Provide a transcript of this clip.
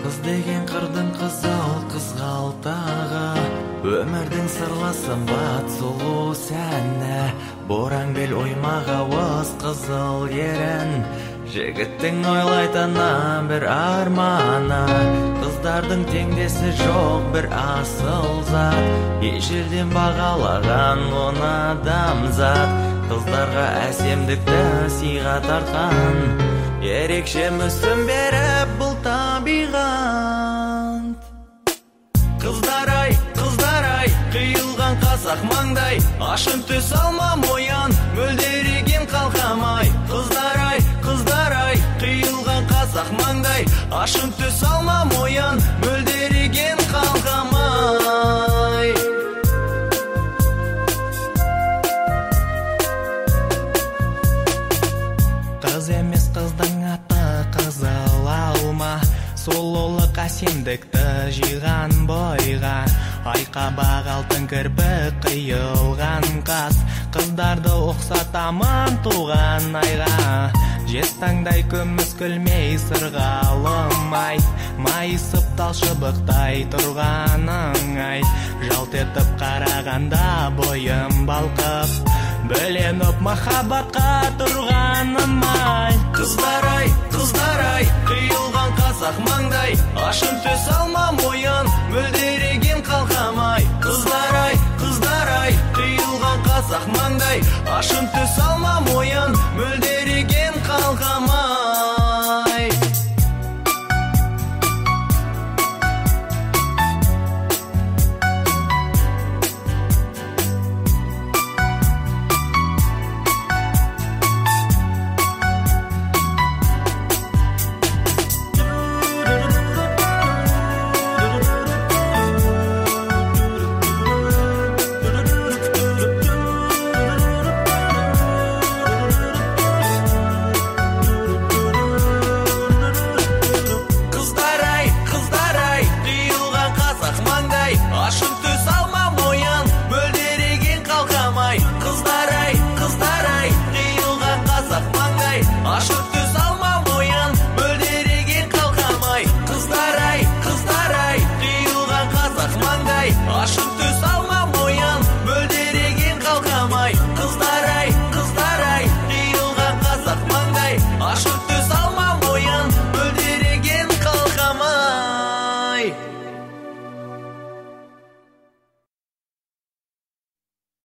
Қыз деген қырдың қызыл қызғалтағы, өмірдің сырласын бат сұлу сәні. Боран бел оймаға өз қызыл ерін, жігіттің ойлайтыны бір арманы. Қыздардың теңдесі жоқ бір асыл зат, ежелден бағалаған оны адамзат. Қыздарға әсемдікті сыйға тартқан, ерекше мүсін беріп бұл табиғат. Қыздар-ай, қиылған қазақ маңдай, ашын төс алма моян, мөлдереген қалқамай. Қыздар-ай, қиылған қазақ маңдай, ашын төс алма моян, мөлдереген қалқамай. Қыз емес қыздың аты қызыл алма, сұлулық әсемдікті жиған бойға. Айқабақ алтын кірпік қиылған қас, қыздарды ұқсатамын туған айға. Жез таңдай күміс күлмей сырғалым ай, майысып талшыбықтай тұрғаның ай. Жалт етіп қарағанда бойым балқып, бөленіп махаббатқа тұрғаным ай. Қыздар-ай, қиылған қазақ маңдай, ашын төс алма моян, мөлдереген қалқамай. Қыздар-ай, қиылған қазақ маңдай, ашын төс алма моян, мөлдереген қалқамай.